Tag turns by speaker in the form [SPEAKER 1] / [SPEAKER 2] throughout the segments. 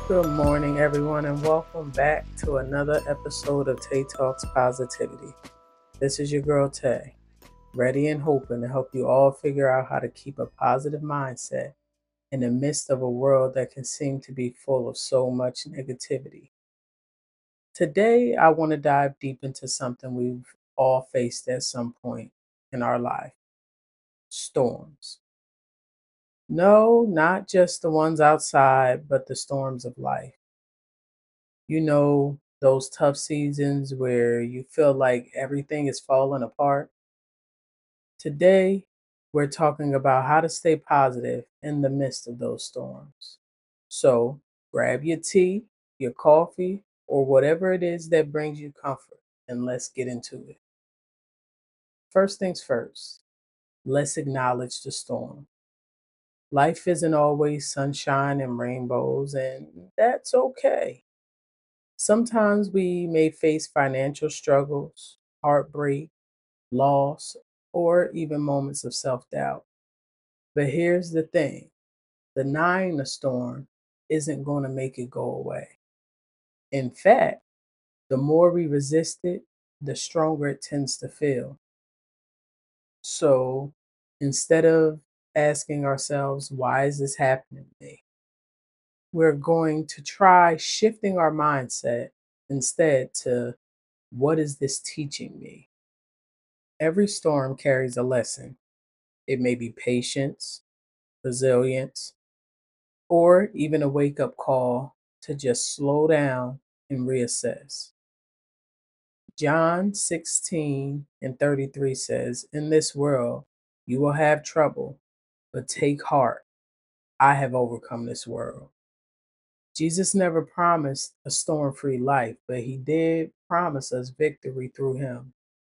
[SPEAKER 1] Good morning, everyone, and welcome back to another episode of Tay Talks Positivity. This is your girl Tay, ready and hoping to help you all figure out how to keep a positive mindset in the midst of a world that can seem to be full of so much negativity. Today, I want to dive deep into something we've all faced at some point in our life: storms. No, not just the ones outside, but the storms of life. Those tough seasons where you feel like everything is falling apart. Today, we're talking about how to stay positive in the midst of those storms. So, grab your tea, your coffee, or whatever it is that brings you comfort, and let's get into it. First things first, let's acknowledge the storm. Life isn't always sunshine and rainbows, and that's okay. Sometimes we may face financial struggles, heartbreak, loss, or even moments of self doubt. But here's the thing: denying the storm isn't going to make it go away. In fact, the more we resist it, the stronger it tends to feel. So instead of asking ourselves, why is this happening to me? We're going to try shifting our mindset instead to, what is this teaching me? Every storm carries a lesson. It may be patience, resilience, or even a wake up call to just slow down and reassess. John 16 and 33 says, "In this world you will have trouble, but take heart. I have overcome this world." Jesus never promised a storm free life, but he did promise us victory through him.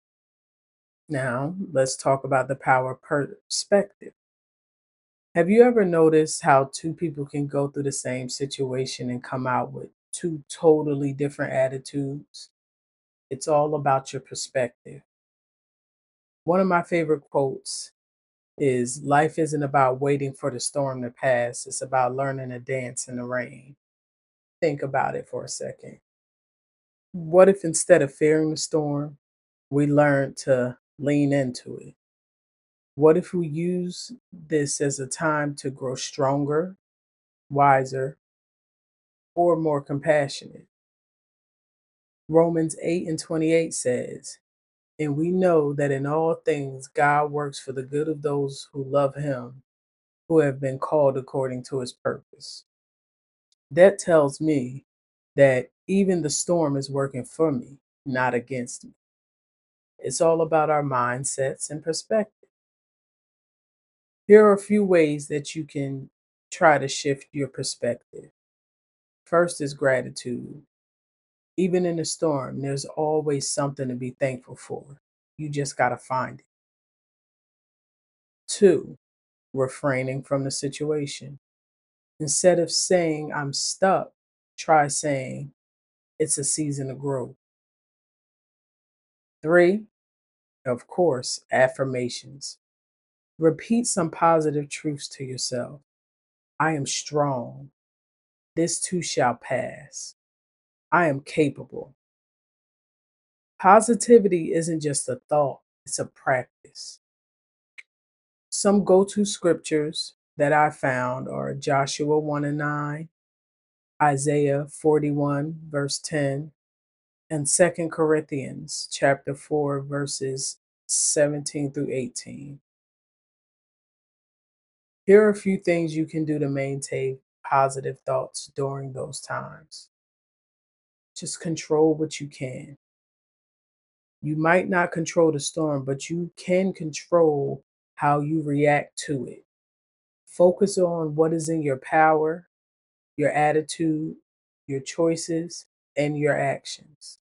[SPEAKER 1] Now, let's talk about the power of perspective. Have you ever noticed how two people can go through the same situation and come out with two totally different attitudes? It's all about your perspective. One of my favorite quotes is, "Life isn't about waiting for the storm to pass, it's about learning to dance in the rain." Think about it for a second. What if instead of fearing the storm, we learned to lean into it? What if we use this as a time to grow stronger, wiser, or more compassionate? Romans 8 and 28 says, "And we know that in all things God works for the good of those who love him, who have been called according to his purpose." That tells me that even the storm is working for me, not against me. It's all about our mindsets and perspective. Here are a few ways that you can try to shift your perspective. First is gratitude. Even in a storm, there's always something to be thankful for. You just got to find it. Two, refraining from the situation. Instead of saying, "I'm stuck," try saying, "It's a season of growth." Three, of course, affirmations. Repeat some positive truths to yourself. I am strong. This too shall pass. I am capable. Positivity isn't just a thought, it's a practice. Some go to scriptures that I found are Joshua 1 and 9, Isaiah 41, verse 10, and Second Corinthians chapter 4, verses 17 through 18. Here are a few things you can do to maintain positive thoughts during those times. Just control what you can. You might not control the storm, but you can control how you react to it. Focus on what is in your power, your attitude, your choices, and your actions.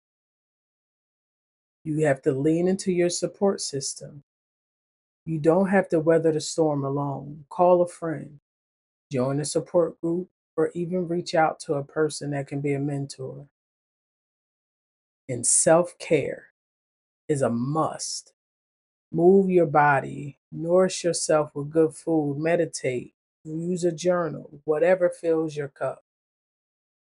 [SPEAKER 1] You have to lean into your support system. You don't have to weather the storm alone. Call a friend, join a support group, or even reach out to a person that can be a mentor. And self care is a must. Move your body, nourish yourself with good food, meditate, use a journal, whatever fills your cup.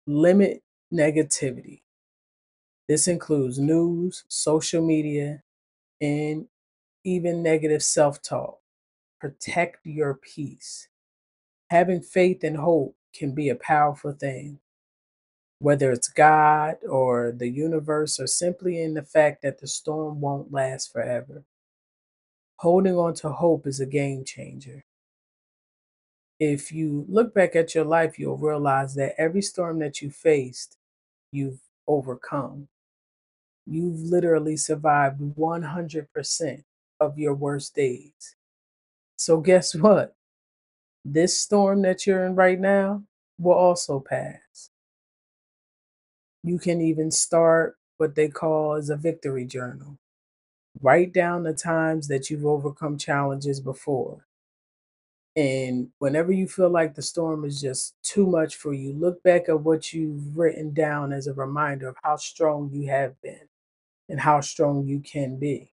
[SPEAKER 1] Limit negativity. This includes news, social media, and even negative self talk. Protect your peace. Having faith and hope can be a powerful thing, whether it's God or the universe or simply in the fact that the storm won't last forever. Holding on to hope is a game changer. If you look back at your life, you'll realize that every storm that you faced, you've overcome. You've literally survived 100% of your worst days. So, guess what? This storm that you're in right now will also pass. You can even start what they call as a victory journal. Write down the times that you've overcome challenges before. And whenever you feel like the storm is just too much for you, look back at what you've written down as a reminder of how strong you have been and how strong you can be.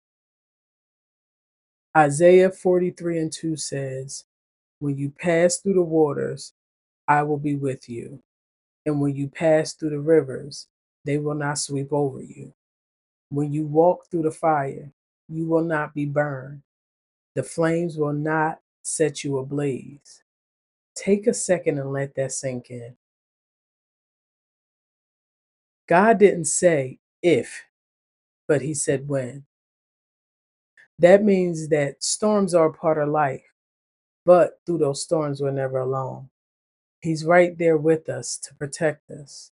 [SPEAKER 1] Isaiah 43 and 2 says, "When you pass through the waters, I will be with you. And when you pass through the rivers, they will not sweep over you. When you walk through the fire, you will not be burned. The flames will not set you ablaze." Take a second and let that sink in. God didn't say if, but He said when. That means that storms are a part of life, but through those storms, we're never alone. He's right there with us to protect us.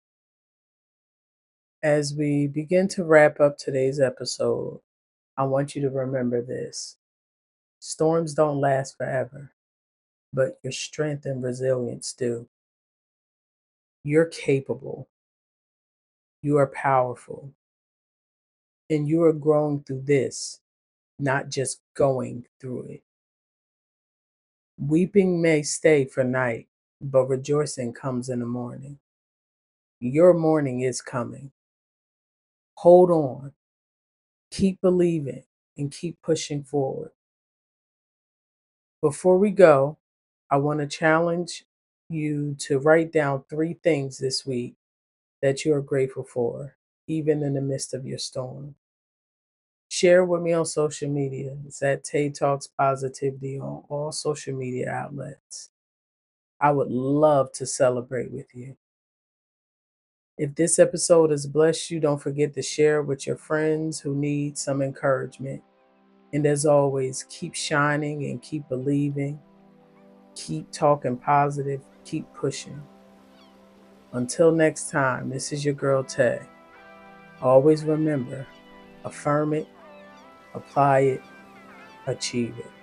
[SPEAKER 1] As we begin to wrap up today's episode, I want you to remember this: storms don't last forever, but your strength and resilience do. You're capable, you are powerful, and you are growing through this, not just going through it. Weeping may stay for night, but rejoicing comes in the morning. Your morning is coming. Hold on, keep believing, and keep pushing forward. Before we go, I want to challenge you to write down 3 things this week that you are grateful for, even in the midst of your storm. Share with me on social media. It's at Tay Talks Positivity on all social media outlets. I would love to celebrate with you. If this episode has blessed you, don't forget to share with your friends who need some encouragement. And as always, keep shining and keep believing. Keep talking positive. Keep pushing. Until next time, this is your girl Tay. Always remember, affirm it, apply it, achieve it.